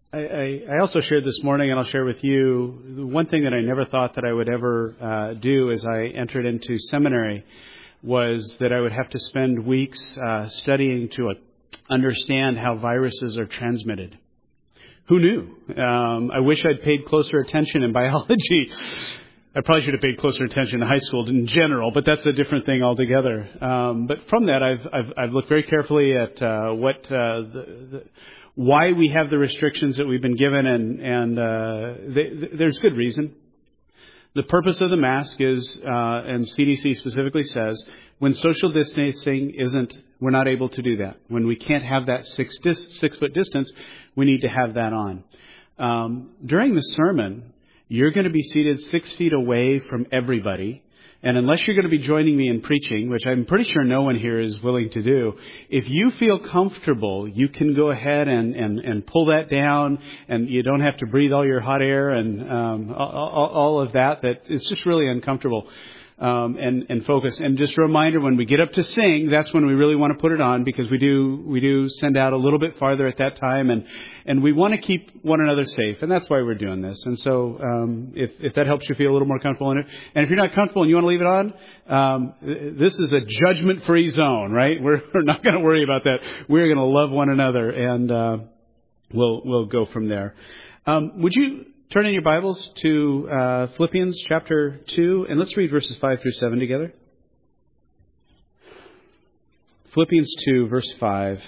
I also shared this morning, and I'll share with you, the one thing that I never thought that I would ever do as I entered into seminary was that I would have to spend weeks studying to understand how viruses are transmitted. Who knew? I wish I'd paid closer attention in biology. I probably should have paid closer attention in high school in general, but that's a different thing altogether. But from that, I've looked very carefully at why we have the restrictions that we've been given, and there's good reason. The purpose of the mask is, and CDC specifically says, when social distancing we're not able to do that. When we can't have that 6 foot distance, we need to have that on. During the sermon, you're going to be seated 6 feet away from everybody. And unless you're going to be joining me in preaching, which I'm pretty sure no one here is willing to do, if you feel comfortable, you can go ahead and pull that down, and you don't have to breathe all your hot air and all of that. That it's just really uncomfortable. And focus. And just a reminder, when we get up to sing, that's when we really want to put it on, because we do send out a little bit farther at that time, and we want to keep one another safe, and that's why we're doing this. And so, if that helps you feel a little more comfortable in it, and if you're not comfortable and you want to leave it on, this is a judgment-free zone, right? We're not going to worry about that. We're going to love one another, and we'll go from there. Would you turn in your Bibles to Philippians chapter 2, and let's read verses 5 through 7 together. Philippians 2, verse 5.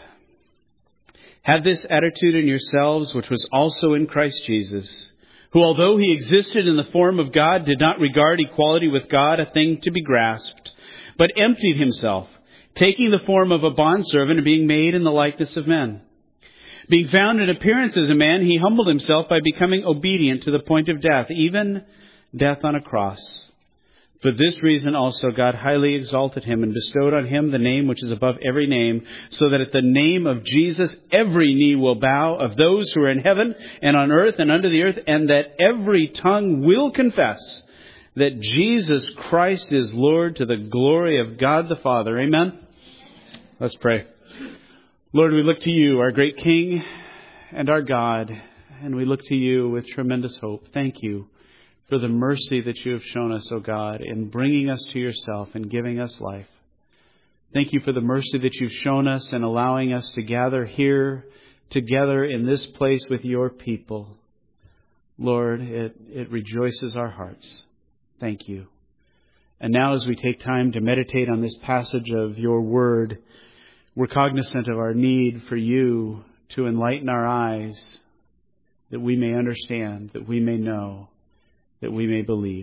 Have this attitude in yourselves, which was also in Christ Jesus, who, although he existed in the form of God, did not regard equality with God a thing to be grasped, but emptied himself, taking the form of a bondservant and being made in the likeness of men. Being found in appearance as a man, he humbled himself by becoming obedient to the point of death, even death on a cross. For this reason also God highly exalted him and bestowed on him the name which is above every name, so that at the name of Jesus every knee will bow, of those who are in heaven and on earth and under the earth, and that every tongue will confess that Jesus Christ is Lord, to the glory of God the Father. Amen? Let's pray. Lord, we look to you, our great King and our God, and we look to you with tremendous hope. Thank you for the mercy that you have shown us, O God, in bringing us to yourself and giving us life. Thank you for the mercy that you've shown us in allowing us to gather here together in this place with your people. Lord, it rejoices our hearts. Thank you. And now as we take time to meditate on this passage of your word, we're cognizant of our need for you to enlighten our eyes, that we may understand, that we may know, that we may believe.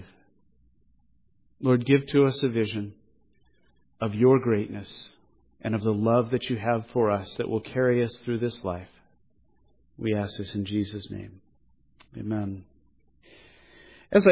Lord, give to us a vision of your greatness and of the love that you have for us that will carry us through this life. We ask this in Jesus' name. Amen. As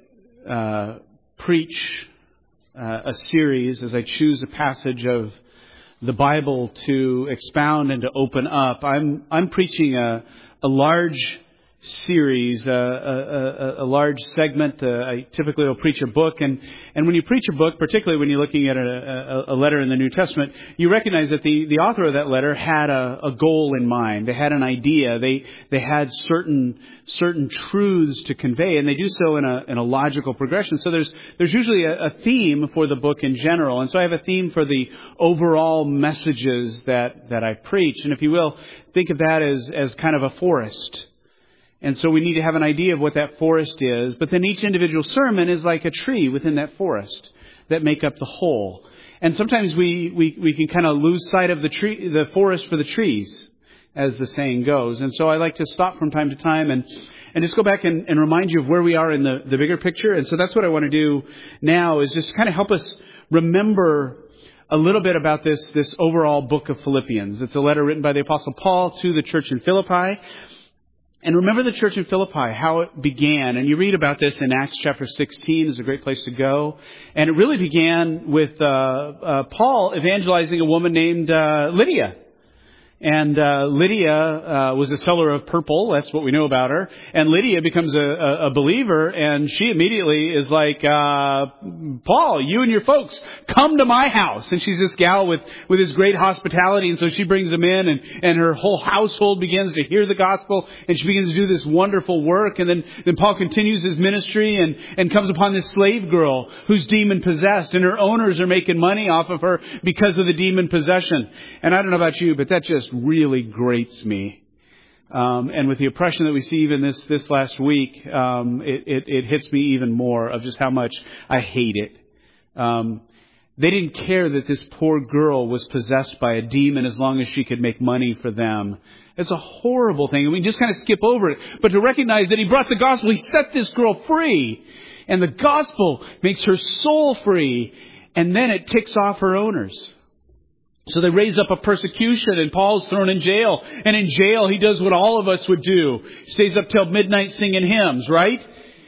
I preach a series, as I choose a passage of the Bible to expound and to open up, I'm preaching a large series, a large segment. I typically will preach a book, and when you preach a book, particularly when you're looking at a letter in the New Testament, you recognize that the author of that letter had a goal in mind. They had an idea. They had certain truths to convey, and they do so in a logical progression. So there's usually a theme for the book in general, and so I have a theme for the overall messages that I preach. And if you will, think of that as kind of a forest. And so we need to have an idea of what that forest is. But then each individual sermon is like a tree within that forest that make up the whole. And sometimes we can kind of lose sight of the forest for the trees, as the saying goes. And so I like to stop from time to time and just go back and remind you of where we are in the bigger picture. And so that's what I want to do now, is just kind of help us remember a little bit about this overall book of Philippians. It's a letter written by the Apostle Paul to the church in Philippi. And remember the church in Philippi, how it began. And you read about this in Acts chapter 16. Is a great place to go. And it really began with Paul evangelizing a woman named Lydia. And Lydia was a seller of purple. That's what we know about her. And Lydia becomes a believer, and she immediately is like, Paul, you and your folks, come to my house. And she's this gal with this great hospitality, and so she brings them in, and her whole household begins to hear the gospel, and she begins to do this wonderful work. And then Paul continues his ministry and comes upon this slave girl who's demon possessed, and her owners are making money off of her because of the demon possession. And I don't know about you, but that just really grates me. And with the oppression that we see even this last week, it hits me even more of just how much I hate it. They didn't care that this poor girl was possessed by a demon as long as she could make money for them. It's a horrible thing. And we just kind of skip over it. But to recognize that he brought the gospel, he set this girl free. And the gospel makes her soul free. And then it ticks off her owners. So they raise up a persecution, and Paul's thrown in jail. And in jail, he does what all of us would do. He stays up till midnight singing hymns, right?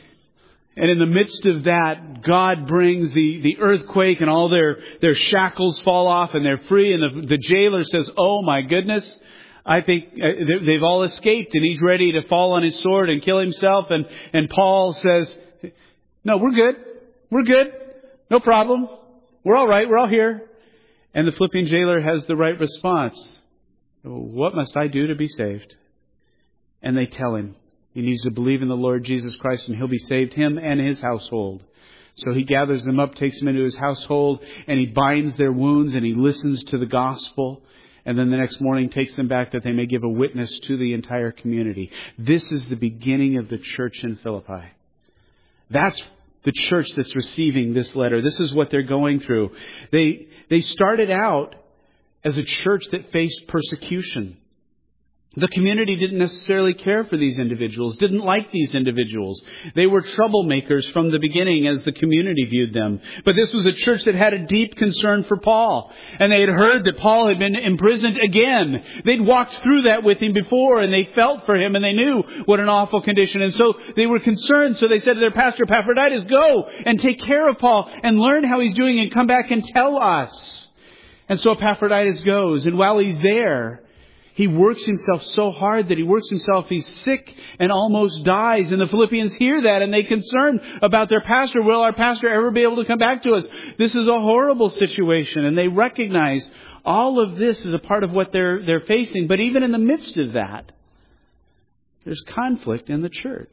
And in the midst of that, God brings the earthquake, and all their shackles fall off, and they're free. And the jailer says, oh my goodness, I think they've all escaped. And he's ready to fall on his sword and kill himself. And Paul says, no, we're good. We're good. No problem. We're all right. We're all here. And the Philippian jailer has the right response. What must I do to be saved? And they tell him he needs to believe in the Lord Jesus Christ, and he'll be saved, him and his household. So he gathers them up, takes them into his household, and he binds their wounds, and he listens to the gospel. And then the next morning takes them back that they may give a witness to the entire community. This is the beginning of the church in Philippi. That's the church that's receiving this letter. This is what they're going through. They started out as a church that faced persecution. The community didn't necessarily care for these individuals, didn't like these individuals. They were troublemakers from the beginning as the community viewed them. But this was a church that had a deep concern for Paul. And they had heard that Paul had been imprisoned again. They'd walked through that with him before, and they felt for him, and they knew what an awful condition. And so they were concerned. So they said to their pastor, Epaphroditus, go and take care of Paul and learn how he's doing and come back and tell us. And so Epaphroditus goes, and while he's there, he works himself so hard that he's sick and almost dies. And the Philippians hear that, and they're concerned about their pastor. Will our pastor ever be able to come back to us? This is a horrible situation. And they recognize all of this is a part of what they're facing. But even in the midst of that, there's conflict in the church.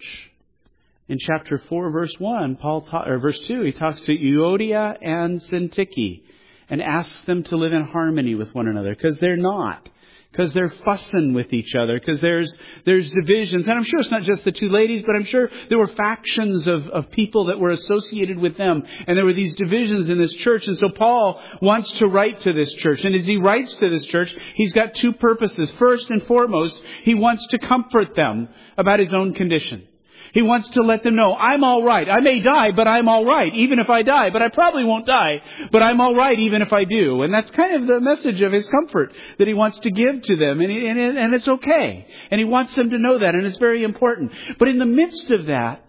In chapter 4, verse 1, verse 2, he talks to Euodia and Syntyche and asks them to live in harmony with one another, because they're not. Because they're fussing with each other. Because there's divisions. And I'm sure it's not just the two ladies, but I'm sure there were factions of people that were associated with them. And there were these divisions in this church. And so Paul wants to write to this church. And as he writes to this church, he's got two purposes. First and foremost, he wants to comfort them about his own condition. He wants to let them know, I'm all right. I may die, but I'm all right, even if I die. But I probably won't die, but I'm all right, even if I do. And that's kind of the message of his comfort that he wants to give to them. And it's okay. And he wants them to know that, and it's very important. But in the midst of that,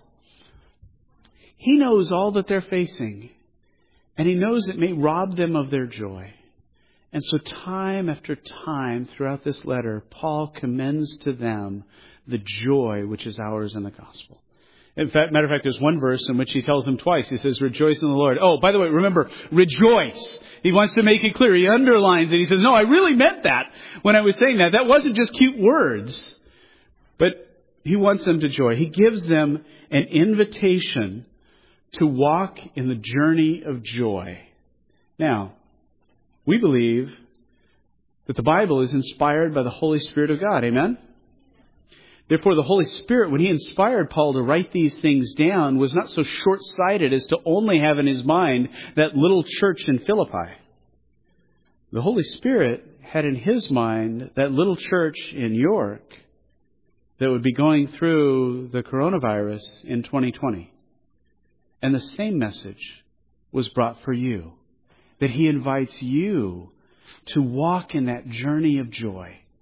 he knows all that they're facing. And he knows it may rob them of their joy. And so time after time throughout this letter, Paul commends to them the joy which is ours in the gospel. In fact, matter of fact, there's one verse in which he tells them twice. He says, rejoice in the Lord. Oh, by the way, remember, rejoice. He wants to make it clear. He underlines it. He says, no, I really meant that when I was saying that. That wasn't just cute words. But he wants them to joy. He gives them an invitation to walk in the journey of joy. Now, we believe that the Bible is inspired by the Holy Spirit of God. Amen? Therefore, the Holy Spirit, when He inspired Paul to write these things down, was not so short-sighted as to only have in his mind that little church in Philippi. The Holy Spirit had in His mind that little church in York that would be going through the coronavirus in 2020. And the same message was brought for you. That He invites you to walk in that journey of joy.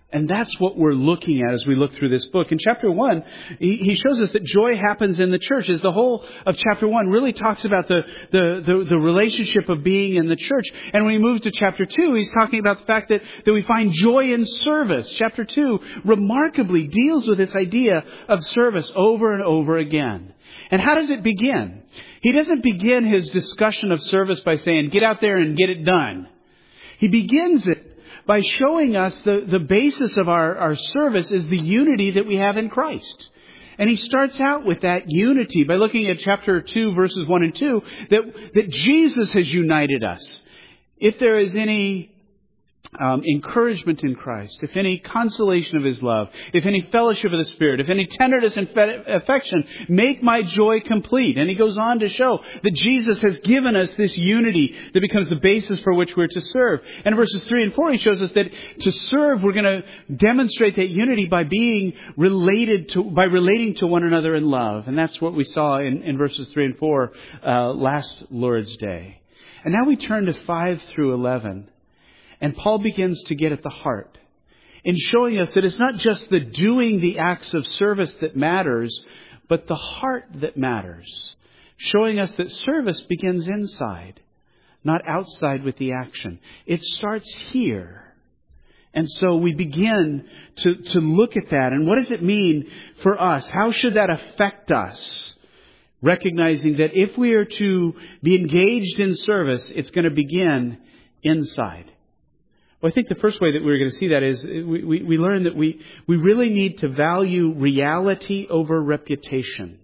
And that's what we're looking at as we look through this book. In chapter 1, he shows us that joy happens in the church. As the whole of chapter 1 really talks about the relationship of being in the church. And when he moves to chapter 2, he's talking about the fact that we find joy in service. Chapter 2 remarkably deals with this idea of service over and over again. And how does it begin? He doesn't begin his discussion of service by saying, get out there and get it done. He begins it by showing us the basis of our service is the unity that we have in Christ. And he starts out with that unity by looking at chapter 2, verses 1 and 2, that Jesus has united us. If there is any encouragement in Christ, if any consolation of His love, if any fellowship of the Spirit, if any tenderness and affection, make my joy complete. And he goes on to show that Jesus has given us this unity that becomes the basis for which we're to serve. And in verses 3 and 4, he shows us that to serve, we're going to demonstrate that unity by relating to one another in love. And that's what we saw in verses 3 and 4 last Lord's Day. And now we turn to 5 through 11. And Paul begins to get at the heart in showing us that it's not just the doing the acts of service that matters, but the heart that matters. Showing us that service begins inside, not outside with the action. It starts here. And so we begin to look at that. And what does it mean for us? How should that affect us? Recognizing that if we are to be engaged in service, it's going to begin inside. Well, I think the first way that we're going to see that is we learn that we really need to value reality over reputation.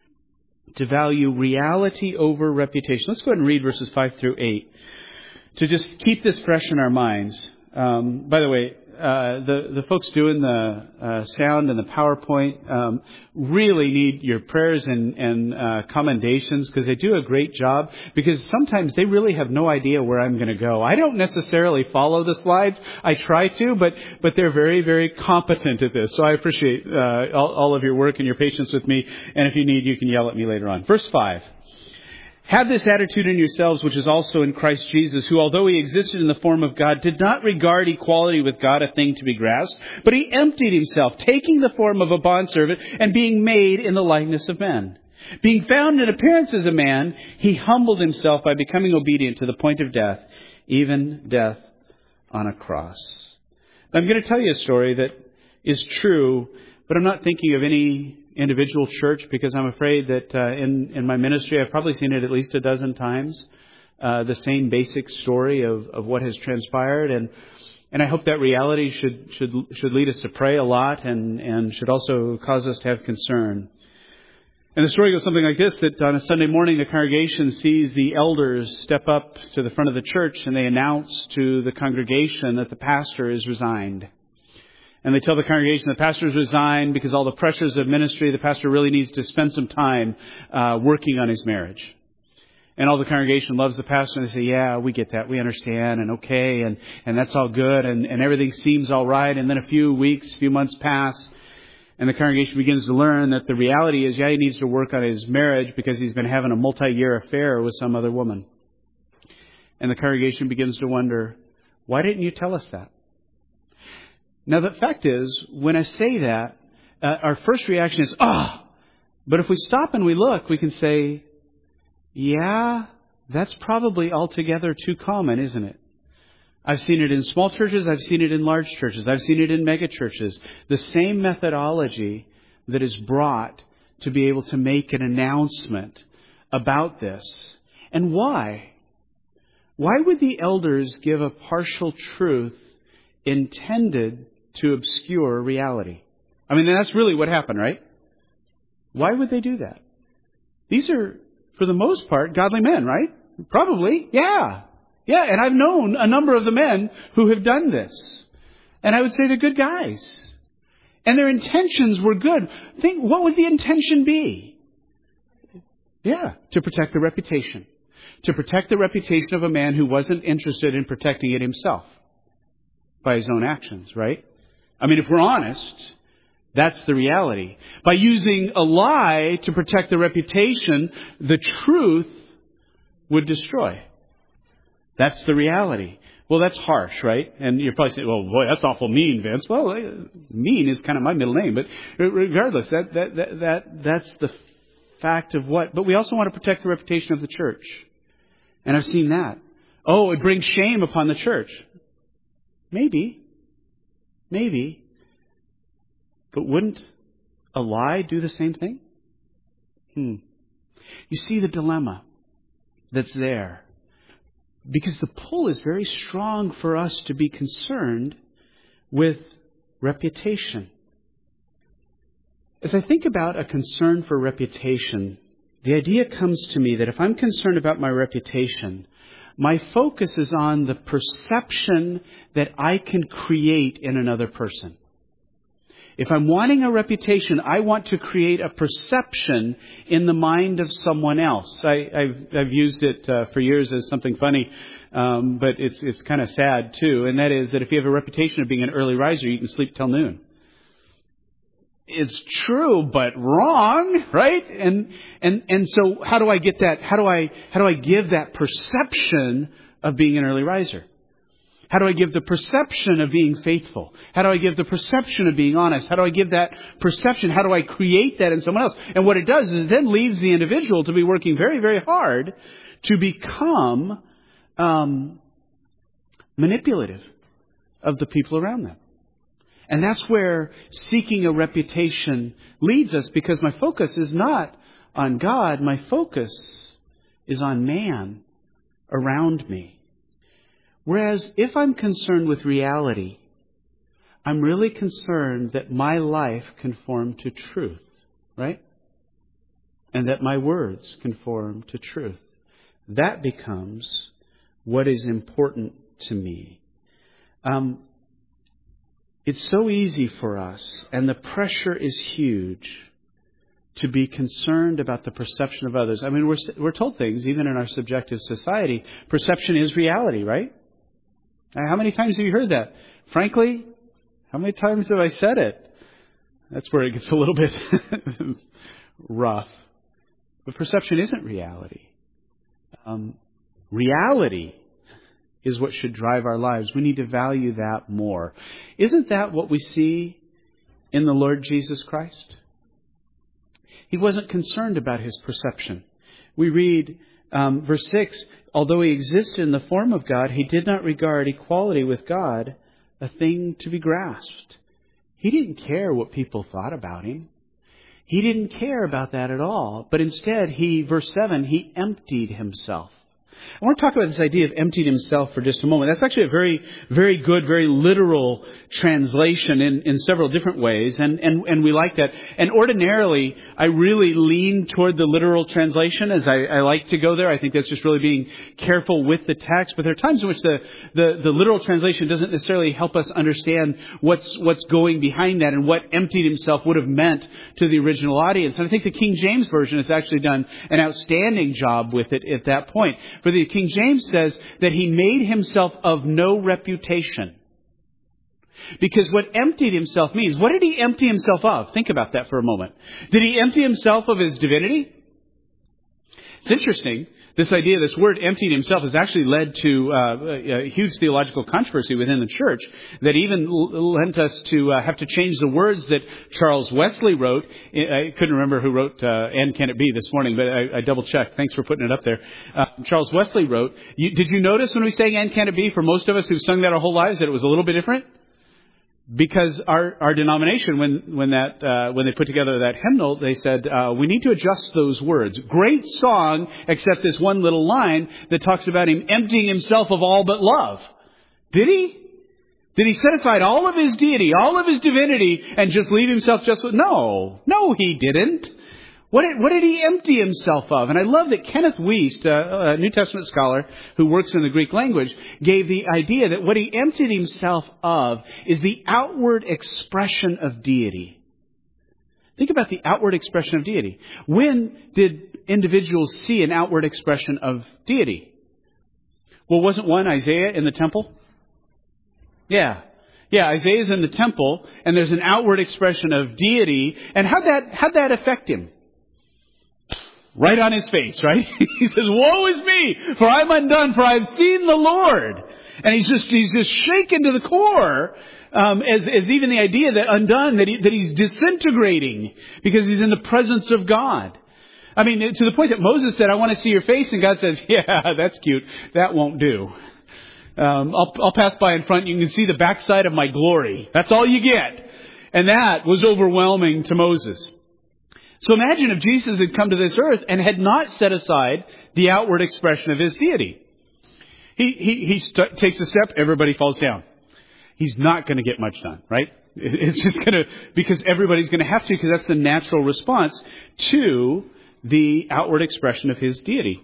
To value reality over reputation. Let's go ahead and read verses 5 through 8 to just keep this fresh in our minds. By the way, the folks doing the sound and the PowerPoint really need your prayers and commendations, because they do a great job, because sometimes they really have no idea where I'm going to go. I don't necessarily follow the slides. I try to, but they're very, very competent at this. So I appreciate all of your work and your patience with me. And if you need, you can yell at me later on. Verse 5. Have this attitude in yourselves, which is also in Christ Jesus, who, although He existed in the form of God, did not regard equality with God a thing to be grasped, but He emptied Himself, taking the form of a bondservant and being made in the likeness of men. Being found in appearance as a man, He humbled Himself by becoming obedient to the point of death, even death on a cross. Now, I'm going to tell you a story that is true, but I'm not thinking of any individual church, because I'm afraid that in my ministry I've probably seen it at least a dozen times, the same basic story of what has transpired, and I hope that reality should lead us to pray a lot and should also cause us to have concern. And the story goes something like this: that on a Sunday morning the congregation sees the elders step up to the front of the church, and they announce to the congregation that the pastor is resigned. And they tell the congregation the pastor's resigned because all the pressures of ministry, the pastor really needs to spend some time working on his marriage. And all the congregation loves the pastor, and they say, yeah, we get that, we understand, and okay, and that's all good, and everything seems all right. And then a few months pass, and the congregation begins to learn that the reality is, he needs to work on his marriage because he's been having a multi-year affair with some other woman. And the congregation begins to wonder, why didn't you tell us that? Now, the fact is, when I say that, our first reaction is, but if we stop and we look, we can say, yeah, that's probably altogether too common, isn't it? I've seen it in small churches. I've seen it in large churches. I've seen it in mega churches. The same methodology that is brought to be able to make an announcement about this. And why? Why would the elders give a partial truth intended to obscure reality? I mean, that's really what happened, right? Why would they do that? These are, for the most part, godly men, right? Probably. Yeah. Yeah, and I've known a number of the men who have done this. And I would say they're good guys. And their intentions were good. Think, what would the intention be? Yeah, to protect the reputation. To protect the reputation of a man who wasn't interested in protecting it himself by his own actions, right? I mean, if we're honest, that's the reality. By using a lie to protect the reputation, the truth would destroy. That's the reality. Well, that's harsh, right? And you're probably saying, well, boy, that's awful mean, Vince. Well, mean is kind of my middle name, but regardless, that's the fact of what. But we also want to protect the reputation of the church. And I've seen that. Oh, it brings shame upon the church. Maybe. But wouldn't a lie do the same thing? You see the dilemma that's there. Because the pull is very strong for us to be concerned with reputation. As I think about a concern for reputation, the idea comes to me that if I'm concerned about my reputation, my focus is on the perception that I can create in another person. If I'm wanting a reputation, I want to create a perception in the mind of someone else. I've used it for years as something funny, but it's kind of sad too. And that is that if you have a reputation of being an early riser, you can sleep till noon. It's true, but wrong, right? And so how do I get that? How do I give that perception of being an early riser? How do I give the perception of being faithful? How do I give the perception of being honest? How do I give that perception? How do I create that in someone else? And what it does is it then leaves the individual to be working very, very hard to become manipulative of the people around them. And that's where seeking a reputation leads us, because my focus is not on God. My focus is on man around me. Whereas if I'm concerned with reality, I'm really concerned that my life conform to truth, right? And that my words conform to truth. That becomes what is important to me. It's so easy for us, and the pressure is huge, to be concerned about the perception of others. I mean, we're told things, even in our subjective society. Perception is reality, right? How many times have you heard that? Frankly, how many times have I said it? That's where it gets a little bit rough. But perception isn't reality. Reality is what should drive our lives. We need to value that more. Isn't that what we see in the Lord Jesus Christ? He wasn't concerned about his perception. We read verse 6, although he existed in the form of God, he did not regard equality with God a thing to be grasped. He didn't care what people thought about him. He didn't care about that at all. But instead, verse 7, he emptied himself. I want to talk about this idea of emptied himself for just a moment. That's actually a very, very good, very literal translation in several different ways. And we like that. And ordinarily, I really lean toward the literal translation, as I like to go there. I think that's just really being careful with the text. But there are times in which the literal translation doesn't necessarily help us understand what's going behind that and what emptied himself would have meant to the original audience. And I think the King James Version has actually done an outstanding job with it at that point. For the King James says that he made himself of no reputation. Because what emptied himself means, what did he empty himself of? Think about that for a moment. Did he empty himself of his divinity? It's interesting. This idea, this word emptied himself, has actually led to a huge theological controversy within the church that even lent us to have to change the words that Charles Wesley wrote. I couldn't remember who wrote And Can It Be this morning, but I double-checked. Thanks for putting it up there. Charles Wesley wrote, did you notice when we sang And Can It Be, for most of us who've sung that our whole lives, that it was a little bit different? Because our denomination, when they put together that hymnal, they said, we need to adjust those words. Great song, except this one little line that talks about him emptying himself of all but love. Did he? Did he set aside all of his deity, all of his divinity, and just leave himself just with... No, he didn't. What did he empty himself of? And I love that Kenneth Wuest, a New Testament scholar who works in the Greek language, gave the idea that what he emptied himself of is the outward expression of deity. Think about the outward expression of deity. When did individuals see an outward expression of deity? Well, wasn't one Isaiah in the temple? Yeah, Isaiah's in the temple, and there's an outward expression of deity. And how'd that affect him? Right on his face, right? He says, woe is me, for I'm undone, for I've seen the Lord. And he's just shaken to the core, as even the idea that undone, that he's disintegrating because he's in the presence of God. I mean, to the point that Moses said, I want to see your face. And God says, yeah, that's cute. That won't do. I'll pass by in front. You can see the backside of my glory. That's all you get. And that was overwhelming to Moses. So imagine if Jesus had come to this earth and had not set aside the outward expression of his deity. He takes a step, everybody falls down. He's not going to get much done, right? It's just going to, because everybody's going to have to, because that's the natural response to the outward expression of his deity.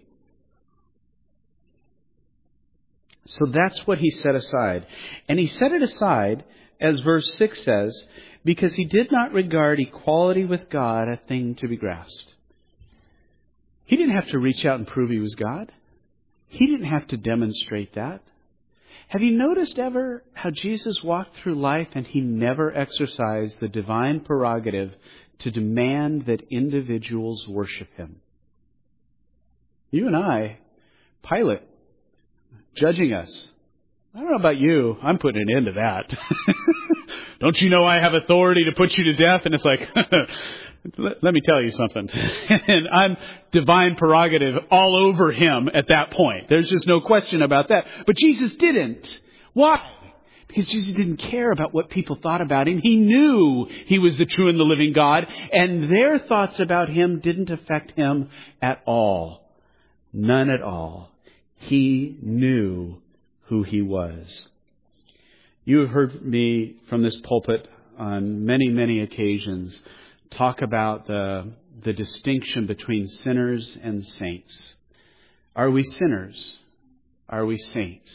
So that's what he set aside. And he set it aside, as verse 6 says, because he did not regard equality with God a thing to be grasped. He didn't have to reach out and prove he was God. He didn't have to demonstrate that. Have you noticed ever how Jesus walked through life and he never exercised the divine prerogative to demand that individuals worship him? You and I, Pilate, judging us. I don't know about you. I'm putting an end to that. Don't you know I have authority to put you to death? And it's like, let me tell you something. And I'm divine prerogative all over him at that point. There's just no question about that. But Jesus didn't. Why? Because Jesus didn't care about what people thought about him. He knew he was the true and the living God. And their thoughts about him didn't affect him at all. None at all. He knew who he was. You have heard me from this pulpit on many, many occasions talk about the distinction between sinners and saints. Are we sinners? Are we saints?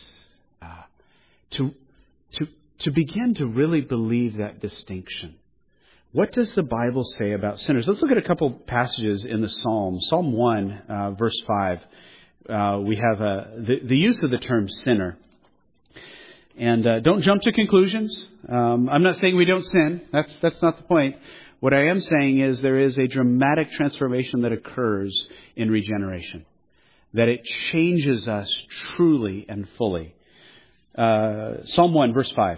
To begin to really believe that distinction, what does the Bible say about sinners? Let's look at a couple passages in the Psalms. Psalm 1, verse 5. We have the use of the term sinner. And don't jump to conclusions. I'm not saying we don't sin. That's not the point. What I am saying is there is a dramatic transformation that occurs in regeneration. That it changes us truly and fully. Psalm 1, verse 5.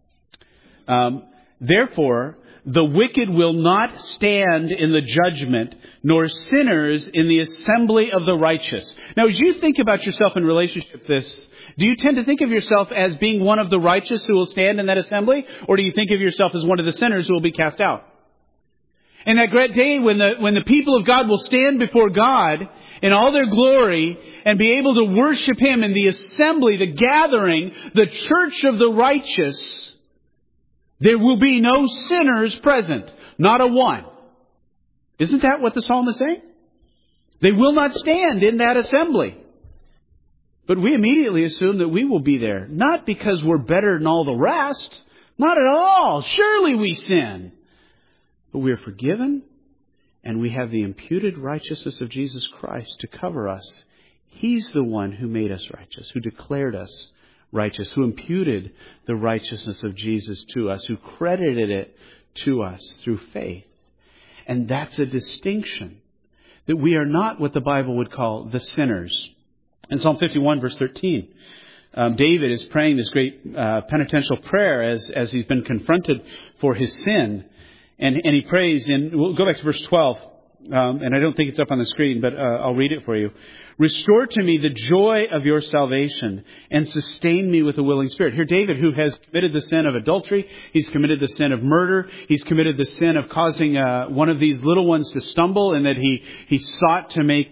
Therefore, the wicked will not stand in the judgment, nor sinners in the assembly of the righteous. Now, as you think about yourself in relationship to this, do you tend to think of yourself as being one of the righteous who will stand in that assembly? Or do you think of yourself as one of the sinners who will be cast out? And that great day when the people of God will stand before God in all their glory and be able to worship him in the assembly, the gathering, the church of the righteous, there will be no sinners present. Not a one. Isn't that what the psalm is saying? They will not stand in that assembly. But we immediately assume that we will be there. Not because we're better than all the rest. Not at all. Surely we sin. But we are forgiven. And we have the imputed righteousness of Jesus Christ to cover us. He's the one who made us righteous. Who declared us righteous, who imputed the righteousness of Jesus to us, who credited it to us through faith. And that's a distinction. That we are not what the Bible would call the sinners. In Psalm 51, verse 13, David is praying this great penitential prayer as he's been confronted for his sin. And he prays we'll go back to verse 12, and I don't think it's up on the screen, but I'll read it for you. Restore to me the joy of your salvation and sustain me with a willing spirit. Here, David, who has committed the sin of adultery, he's committed the sin of murder, he's committed the sin of causing one of these little ones to stumble, and that he sought to make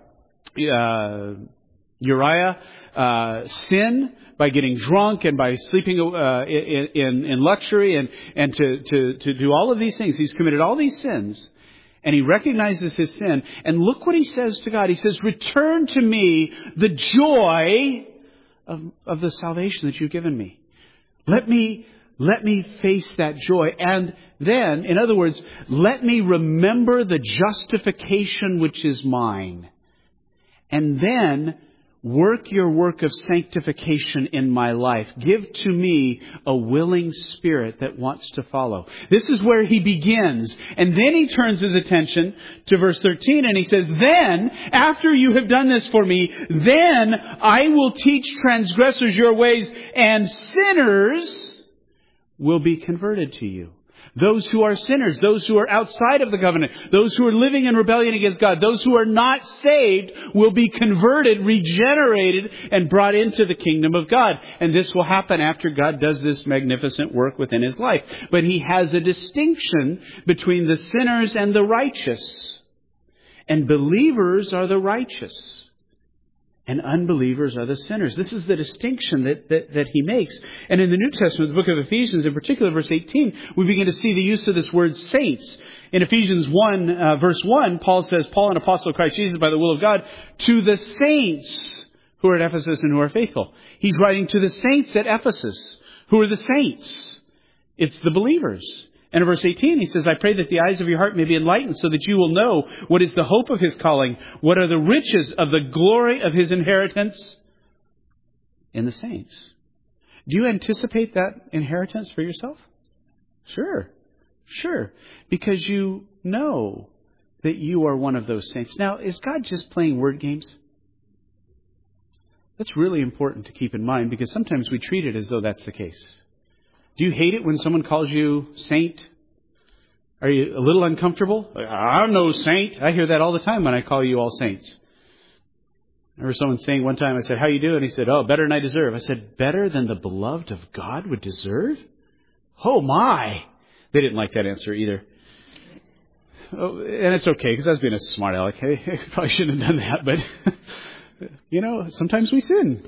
Uriah sin by getting drunk and by sleeping in luxury and to do all of these things. He's committed all these sins. And he recognizes his sin. And look what he says to God. He says, return to me the joy of the salvation that you've given me. Let me face that joy. And then, in other words, let me remember the justification which is mine. And then, work your work of sanctification in my life. Give to me a willing spirit that wants to follow. This is where he begins. And then he turns his attention to verse 13 and he says, then, after you have done this for me, then I will teach transgressors your ways, and sinners will be converted to you. Those who are sinners, those who are outside of the covenant, those who are living in rebellion against God, those who are not saved will be converted, regenerated, and brought into the kingdom of God. And this will happen after God does this magnificent work within his life. But he has a distinction between the sinners and the righteous. And believers are the righteous. And unbelievers are the sinners. This is the distinction that he makes. And in the New Testament, the book of Ephesians, in particular, verse 18, we begin to see the use of this word saints. In Ephesians 1, verse 1, Paul says, Paul, an apostle of Christ Jesus by the will of God, to the saints who are at Ephesus and who are faithful. He's writing to the saints at Ephesus. Who are the saints? It's the believers. And in verse 18, he says, I pray that the eyes of your heart may be enlightened so that you will know what is the hope of his calling, what are the riches of the glory of his inheritance in the saints. Do you anticipate that inheritance for yourself? Sure. Because you know that you are one of those saints. Now, is God just playing word games? That's really important to keep in mind because sometimes we treat it as though that's the case. Do you hate it when someone calls you saint? Are you a little uncomfortable? I'm no saint. I hear that all the time when I call you all saints. I remember someone saying one time, I said, how you doing? He said, oh, better than I deserve. I said, better than the beloved of God would deserve? Oh my. They didn't like that answer either. Oh, and it's okay because I was being a smart aleck. I probably shouldn't have done that, but sometimes we sin.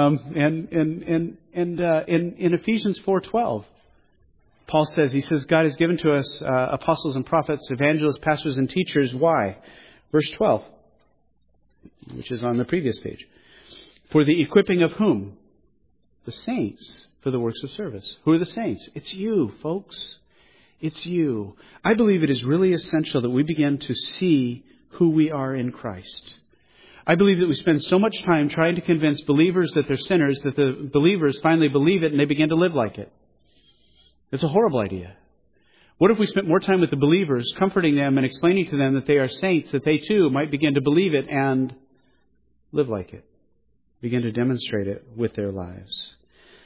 In Ephesians 4:12, Paul says, he says, God has given to us apostles and prophets, evangelists, pastors, and teachers. Why? Verse 12, which is on the previous page. For the equipping of whom? The saints for the works of service. Who are the saints? It's you, folks. It's you. I believe it is really essential that we begin to see who we are in Christ. I believe that we spend so much time trying to convince believers that they're sinners that the believers finally believe it and they begin to live like it. It's a horrible idea. What if we spent more time with the believers, comforting them and explaining to them that they are saints, that they too might begin to believe it and live like it, begin to demonstrate it with their lives.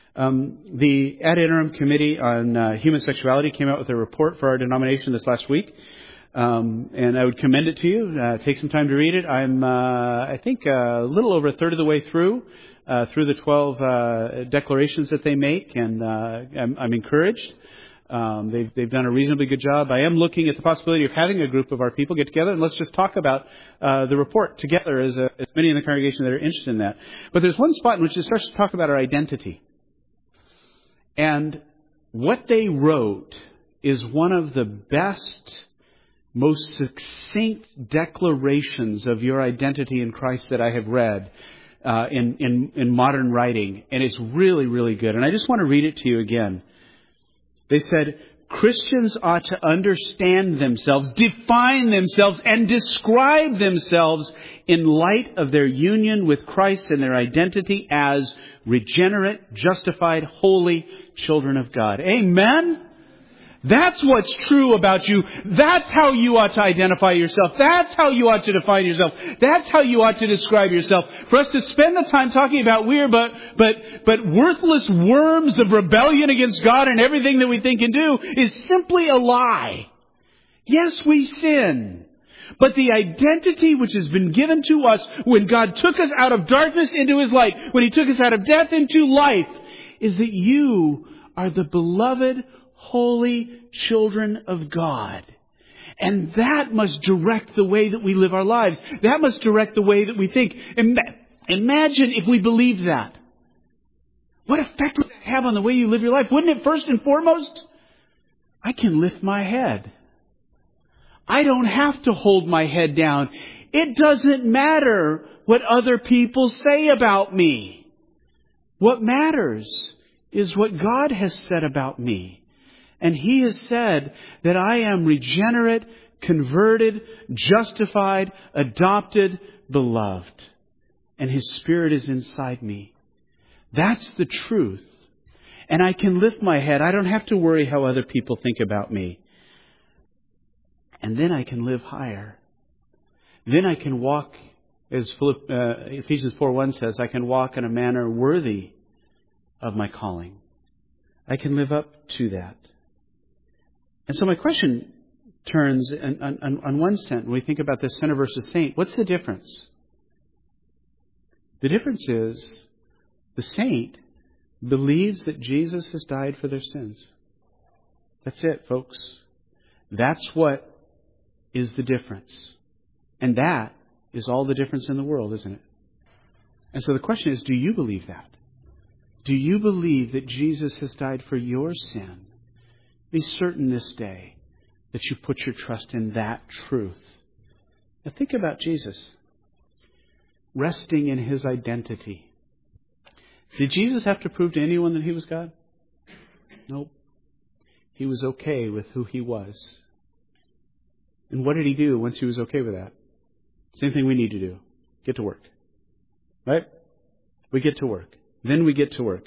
The Ad Interim Committee on Human Sexuality came out with a report for our denomination this last week. And I would commend it to you. Take some time to read it. I'm, I think, a little over a third of the way through the 12 declarations that they make, and I'm encouraged. They've done a reasonably good job. I am looking at the possibility of having a group of our people get together and let's just talk about the report together as many in the congregation that are interested in that. But there's one spot in which it starts to talk about our identity. And what they wrote is one of the best, most succinct declarations of your identity in Christ that I have read in modern writing. And it's really, really good. And I just want to read it to you again. They said, Christians ought to understand themselves, define themselves, and describe themselves in light of their union with Christ and their identity as regenerate, justified, holy children of God. Amen? That's what's true about you. That's how you ought to identify yourself. That's how you ought to define yourself. That's how you ought to describe yourself. For us to spend the time talking about we're but worthless worms of rebellion against God and everything that we think and do is simply a lie. Yes, we sin. But the identity which has been given to us when God took us out of darkness into His light, when He took us out of death into life, is that you are the beloved, holy children of God. And that must direct the way that we live our lives. That must direct the way that we think. Imagine if we believed that. What effect would that have on the way you live your life? Wouldn't it first and foremost? I can lift my head. I don't have to hold my head down. It doesn't matter what other people say about me. What matters is what God has said about me. And He has said that I am regenerate, converted, justified, adopted, beloved. and His Spirit is inside me. That's the truth. And I can lift my head. I don't have to worry how other people think about me. And then I can live higher. Then I can walk, as Ephesians 4:1 says, I can walk in a manner worthy of my calling. I can live up to that. And so my question turns on one sense, when we think about this sinner versus saint, what's the difference? The difference is the saint believes that Jesus has died for their sins. That's it, folks. That's what is the difference. And that is all the difference in the world, isn't it? And so the question is, do you believe that? Do you believe that Jesus has died for your sin? Be certain this day that you put your trust in that truth. Now think about Jesus. Resting in His identity. Did Jesus have to prove to anyone that He was God? Nope. He was okay with who He was. And what did He do once He was okay with that? Same thing we need to do. Get to work. Right? We get to work. Then we get to work.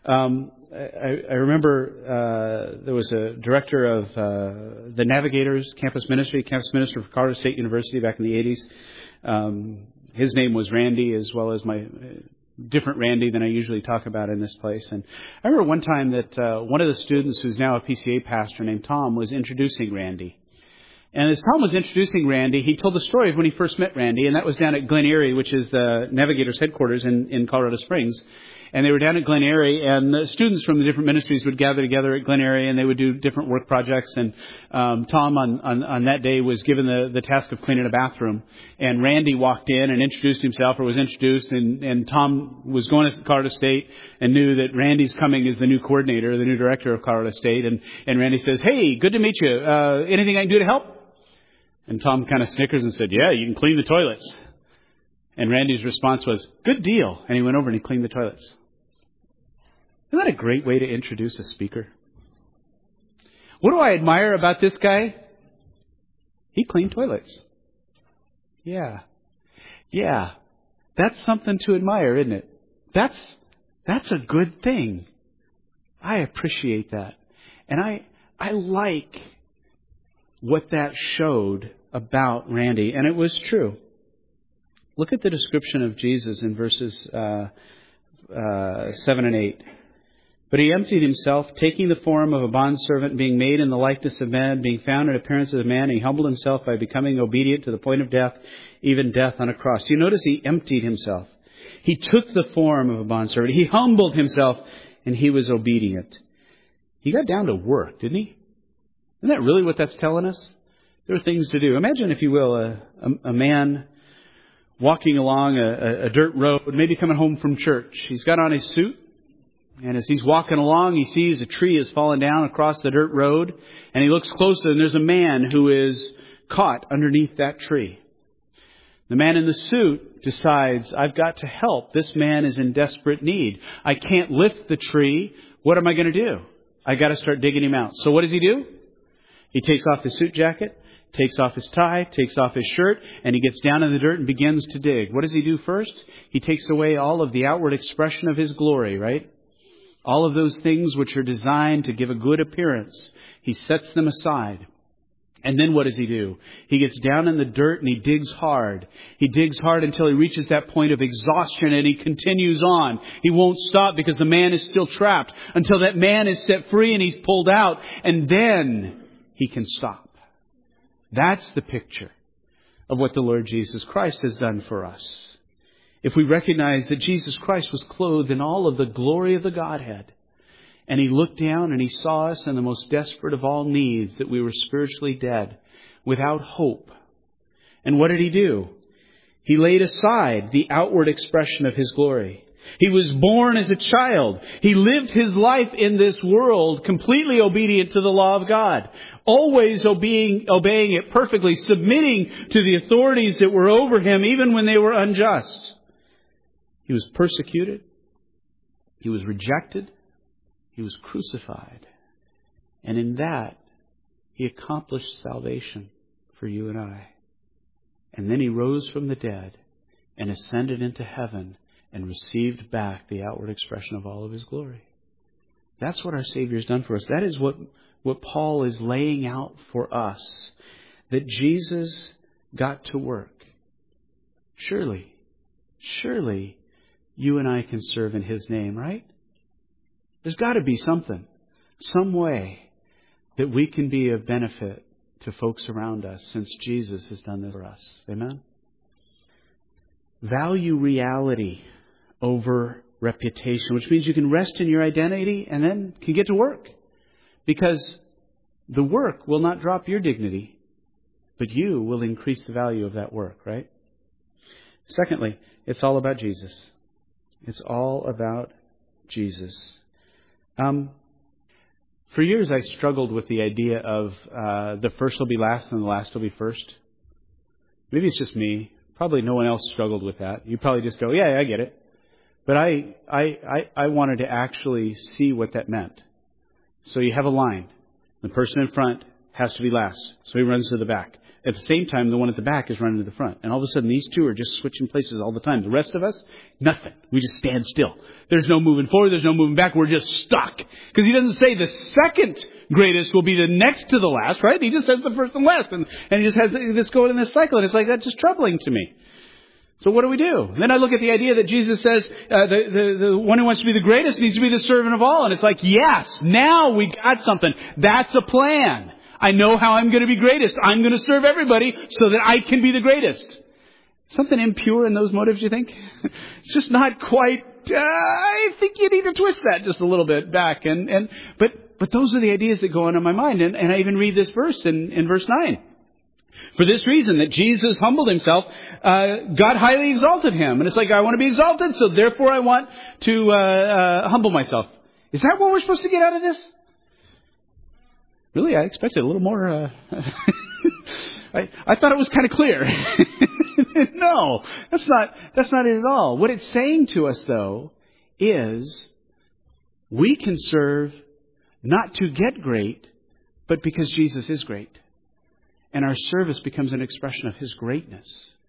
I remember there was a director of the Navigators campus minister for Colorado State University back in the 80s. His name was Randy, as well as my different Randy than I usually talk about in this place. And I remember one time that one of the students, who's now a PCA pastor named Tom, was introducing Randy. And as Tom was introducing Randy, he told the story of when he first met Randy, and that was down at Glen Eyrie, which is the Navigators headquarters in Colorado Springs. And they were down at Glen Eyrie, and the students from the different ministries would gather together at Glen Eyrie, and they would do different work projects. And Tom, on that day, was given the task of cleaning a bathroom. And Randy walked in and introduced himself, or was introduced, and Tom was going to Colorado State and knew that Randy's coming as the new coordinator, the new director of Colorado State. And Randy says, "Hey, good to meet you. Anything I can do to help?" And Tom kind of snickers and said, "Yeah, you can clean the toilets." And Randy's response was, "Good deal." And he went over and he cleaned the toilets. Isn't that a great way to introduce a speaker? What do I admire about this guy? He cleaned toilets. Yeah. That's something to admire, isn't it? That's a good thing. I appreciate that. And I like what that showed about Randy. And it was true. Look at the description of Jesus in verses 7 and 8. But He emptied Himself, taking the form of a bondservant, being made in the likeness of man, being found in appearance as a man. He humbled Himself by becoming obedient to the point of death, even death on a cross. You notice He emptied Himself. He took the form of a bondservant. He humbled Himself, and He was obedient. He got down to work, didn't He? Isn't that really what that's telling us? There are things to do. Imagine, if you will, a man walking along a dirt road, maybe coming home from church. He's got on his suit. And as he's walking along, he sees a tree has fallen down across the dirt road. And he looks closer, and there's a man who is caught underneath that tree. The man in the suit decides, I've got to help. This man is in desperate need. I can't lift the tree. What am I going to do? I got to start digging him out. So what does he do? He takes off his suit jacket, takes off his tie, takes off his shirt, and he gets down in the dirt and begins to dig. What does he do first? He takes away all of the outward expression of his glory, right? All of those things which are designed to give a good appearance. He sets them aside. And then what does he do? He gets down in the dirt and he digs hard. He digs hard until he reaches that point of exhaustion, and he continues on. He won't stop because the man is still trapped until that man is set free and he's pulled out. And then he can stop. That's the picture of what the Lord Jesus Christ has done for us. If we recognize that Jesus Christ was clothed in all of the glory of the Godhead, and He looked down and He saw us in the most desperate of all needs, that we were spiritually dead, without hope. And what did He do? He laid aside the outward expression of His glory. He was born as a child. He lived His life in this world completely obedient to the law of God, always obeying it perfectly, submitting to the authorities that were over Him, even when they were unjust. He was persecuted. He was rejected. He was crucified. And in that, He accomplished salvation for you and I. And then He rose from the dead. and ascended into heaven and received back the outward expression of all of his glory. That's what our Savior has done for us. That is what Paul is laying out for us. That Jesus got to work. Surely you and I can serve in his name, right? There's got to be something, some way that we can be of benefit to folks around us since Jesus has done this for us. Amen? Value reality over reputation, which means you can rest in your identity and then can get to work. Because the work will not drop your dignity, but you will increase the value of that work, right? Secondly, it's all about Jesus. It's all about Jesus. For years I struggled with the idea of the first will be last and the last will be first. Maybe it's just me. Probably no one else struggled with that. You probably just go, yeah, I get it. But I wanted to actually see what that meant. So you have a line. The person in front has to be last. So he runs to the back. At the same time, the one at the back is running to the front. And all of a sudden, these two are just switching places all the time. The rest of us, nothing. We just stand still. There's no moving forward. There's no moving back. We're just stuck. Because he doesn't say the second greatest will be the next to the last, right? He just says the first and last. And he just has this going in this cycle. And it's like, that's just troubling to me. So what do we do? Then I look at the idea that Jesus says the one who wants to be the greatest needs to be the servant of all. And it's like, yes, now we got something. That's a plan. I know how I'm going to be greatest. I'm going to serve everybody so that I can be the greatest. Something impure in those motives, you think? It's just not quite, I think you need to twist that just a little bit back. But those are the ideas that go on in my mind. And I even read this verse in verse 9. For this reason, that Jesus humbled himself, God highly exalted him. And it's like, I want to be exalted, so therefore I want to humble myself. Is that what we're supposed to get out of this? Really, I expected a little more. I thought it was kind of clear. No, that's not it at all. What it's saying to us, though, is we can serve not to get great, but because Jesus is great. And our service becomes an expression of his greatness.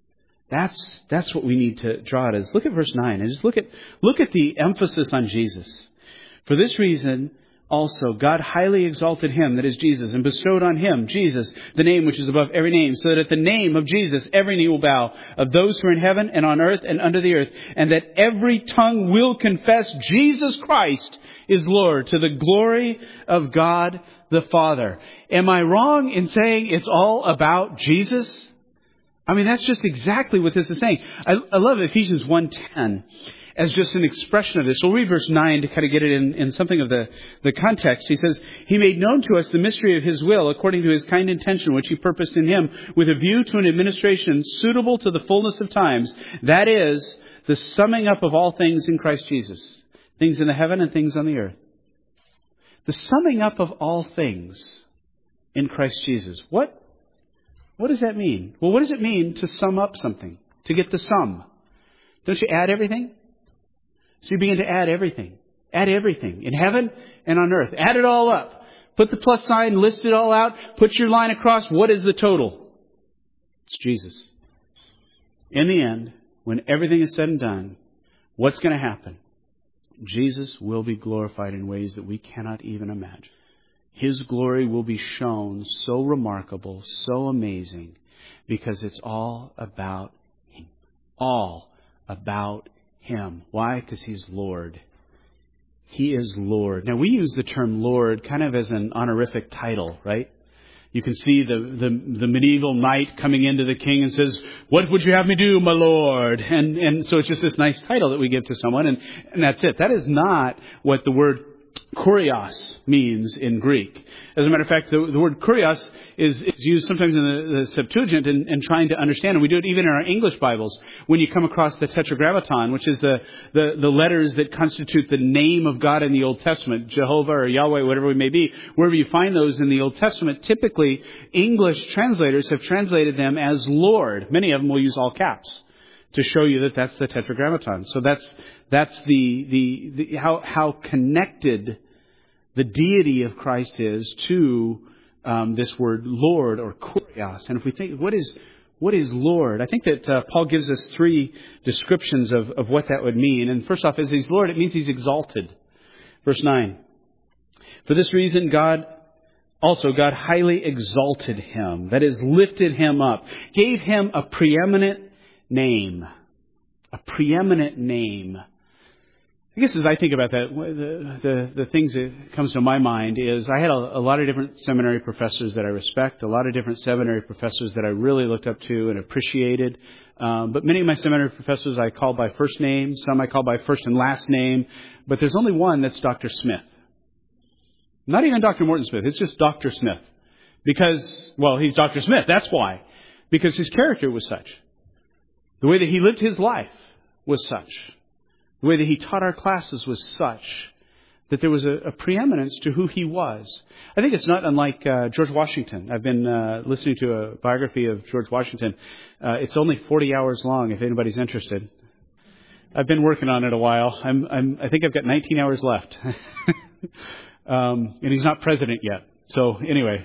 That's what we need to draw it as. Look at verse 9 and just look at the emphasis on Jesus. For this reason, also, God highly exalted him, that is Jesus, and bestowed on him, Jesus, the name which is above every name, so that at the name of Jesus every knee will bow, of those who are in heaven and on earth and under the earth, and that every tongue will confess Jesus Christ is Lord, to the glory of God the Father. Am I wrong in saying it's all about Jesus? I mean, that's just exactly what this is saying. I love Ephesians 1:10. As just an expression of this. We'll read verse 9 to kind of get it in something of the context. He says, He made known to us the mystery of His will according to His kind intention, which He purposed in Him, with a view to an administration suitable to the fullness of times. That is, the summing up of all things in Christ Jesus. Things in the heaven and things on the earth. The summing up of all things in Christ Jesus. What does that mean? Well, what does it mean to sum up something? To get the sum? Don't you add everything? So you begin to add everything. Add everything. In heaven and on earth. Add it all up. Put the plus sign, list it all out. Put your line across. What is the total? It's Jesus. In the end, when everything is said and done, what's going to happen? Jesus will be glorified in ways that we cannot even imagine. His glory will be shown so remarkable, so amazing, because it's all about Him. All about Him. Why? Because He's Lord. He is Lord. Now, we use the term Lord kind of as an honorific title, right? You can see the medieval knight coming into the king and says, "What would you have me do, my lord?" And so it's just this nice title that we give to someone, and that's it. That is not what the word kurios means in Greek. As a matter of fact, the word kurios is used sometimes in the Septuagint in trying to understand, and we do it even in our English Bibles, when you come across the Tetragrammaton, which is the letters that constitute the name of God in the Old Testament, Jehovah or Yahweh, whatever we may be. Wherever you find those in the Old Testament, typically English translators have translated them as Lord. Many of them will use all caps to show you that that's the Tetragrammaton. So that's the how connected the deity of Christ is to this word Lord or kurios. And if we think, what What is Lord? I think that Paul gives us three descriptions of what that would mean. And first off, as He's Lord, it means He's exalted. Verse 9. For this reason, God highly exalted Him. That is, lifted Him up. Gave Him a preeminent name. A preeminent name. I guess as I think about that, the things that comes to my mind is I had a lot of different seminary professors that I respect, a lot of different seminary professors that I really looked up to and appreciated. But many of my seminary professors I call by first name, some I call by first and last name, but there's only one that's Dr. Smith. Not even Dr. Morton Smith, it's just Dr. Smith. Because, well, he's Dr. Smith, that's why. Because his character was such. The way that he lived his life was such. The way that he taught our classes was such that there was a preeminence to who he was. I think it's not unlike George Washington. I've been listening to a biography of George Washington. It's only 40 hours long if anybody's interested. I've been working on it a while. I think I've got 19 hours left. And he's not president yet. So anyway.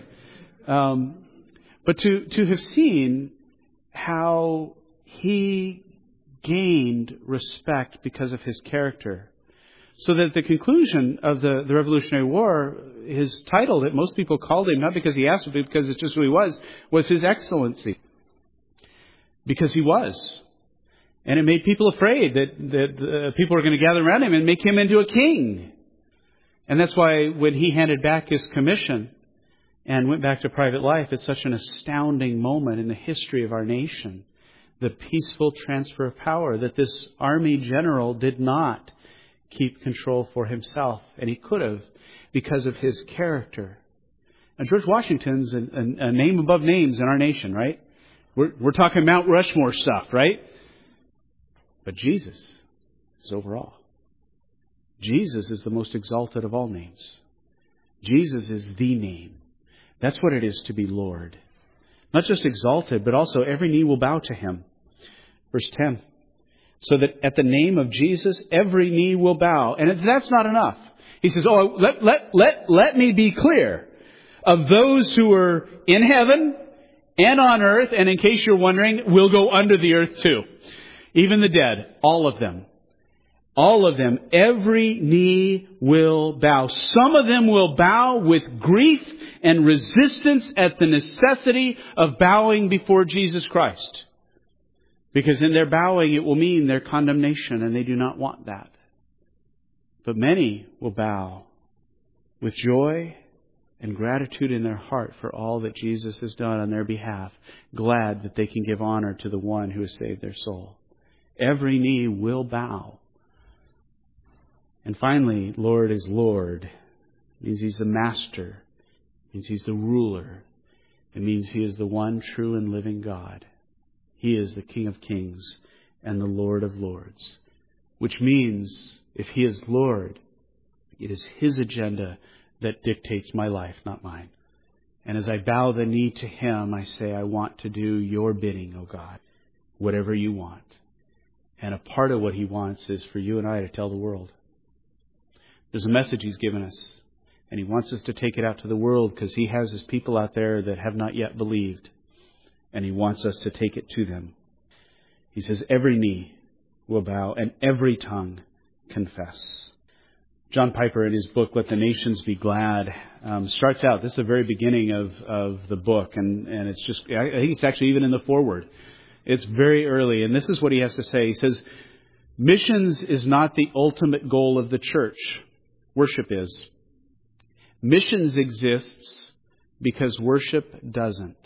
But to have seen how he gained respect because of his character. So that at the conclusion of the Revolutionary War, his title that most people called him, not because he asked it, but because it's just who he was His Excellency. Because he was. And it made people afraid that people were going to gather around him and make him into a king. And that's why when he handed back his commission and went back to private life, it's such an astounding moment in the history of our nation. The peaceful transfer of power, that this army general did not keep control for himself. And he could have because of his character. And George Washington's a name above names in our nation, right? We're talking Mount Rushmore stuff, right? But Jesus is over all. Jesus is the most exalted of all names. Jesus is the name. That's what it is to be Lord. Not just exalted, but also every knee will bow to Him. Verse 10. So that at the name of Jesus, every knee will bow. And that's not enough. He says, let me be clear. Of those who are in heaven and on earth, and in case you're wondering, will go under the earth too. Even the dead, all of them. All of them, every knee will bow. Some of them will bow with grief and resistance at the necessity of bowing before Jesus Christ. Because in their bowing, it will mean their condemnation, and they do not want that. But many will bow with joy and gratitude in their heart for all that Jesus has done on their behalf, glad that they can give honor to the one who has saved their soul. Every knee will bow. And finally, Lord is Lord. It means He's the master. It means He's the ruler. It means He is the one true and living God. He is the King of Kings and the Lord of Lords. Which means, if He is Lord, it is His agenda that dictates my life, not mine. And as I bow the knee to Him, I say, I want to do Your bidding, O God. Whatever You want. And a part of what He wants is for you and I to tell the world. There's a message He's given us. And He wants us to take it out to the world because He has His people out there that have not yet believed. And He wants us to take it to them. He says, every knee will bow and every tongue confess. John Piper, in his book, Let the Nations Be Glad, starts out, this is the very beginning of the book. And it's just, I think it's actually even in the foreword. It's very early. And this is what he has to say. He says, missions is not the ultimate goal of the church. Worship is. Missions exists because worship doesn't.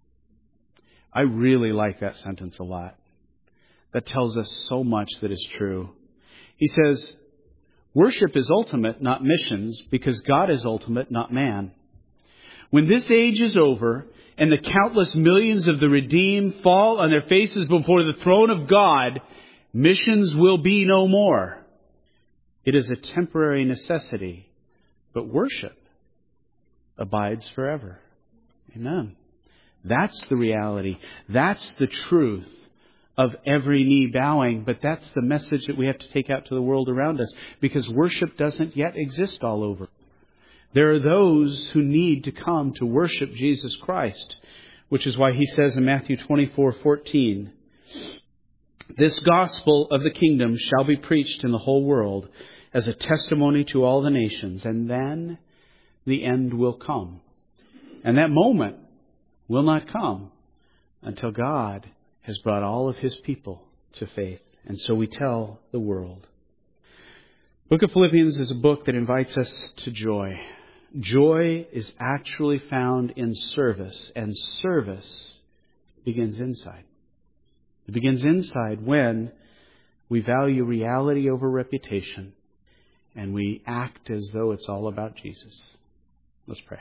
I really like that sentence a lot. That tells us so much that is true. He says, worship is ultimate, not missions, because God is ultimate, not man. When this age is over and the countless millions of the redeemed fall on their faces before the throne of God, missions will be no more. It is a temporary necessity, but worship abides forever. Amen. That's the reality. That's the truth of every knee bowing. But that's the message that we have to take out to the world around us, because worship doesn't yet exist all over. There are those who need to come to worship Jesus Christ. which is why he says in Matthew 24:14, "This gospel of the kingdom shall be preached in the whole world as a testimony to all the nations, and then the end will come." And that moment will not come until God has brought all of His people to faith. And so we tell the world. The book of Philippians is a book that invites us to joy. Joy is actually found in service, and service begins inside. It begins inside when we value reality over reputation and we act as though it's all about Jesus. Let's pray.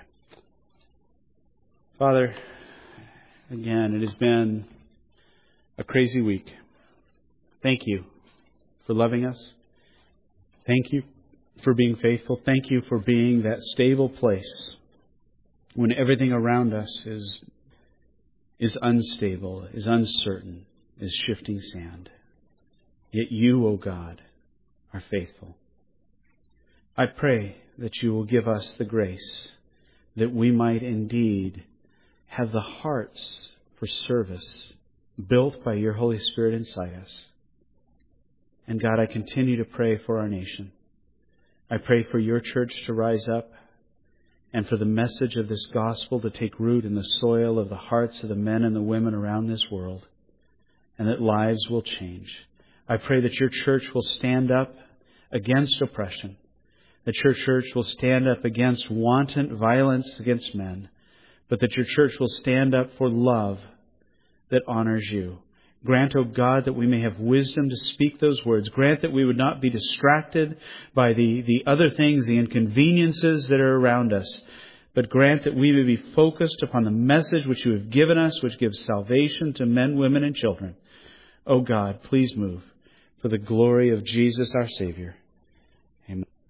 Father, again, it has been a crazy week. Thank you for loving us. Thank you for being faithful. Thank you for being that stable place when everything around us is unstable, is uncertain, is shifting sand. Yet you, O God, are faithful. I pray that you will give us the grace that we might indeed have the hearts for service built by your Holy Spirit inside us. And God, I continue to pray for our nation. I pray for your church to rise up and for the message of this gospel to take root in the soil of the hearts of the men and the women around this world, and that lives will change. I pray that your church will stand up against oppression, that your church will stand up against wanton violence against men, but that your church will stand up for love that honors you. Grant, O God, that we may have wisdom to speak those words. Grant that we would not be distracted by the other things, the inconveniences that are around us, but grant that we may be focused upon the message which you have given us, which gives salvation to men, women, and children. O God, please move for the glory of Jesus our Savior. Amen.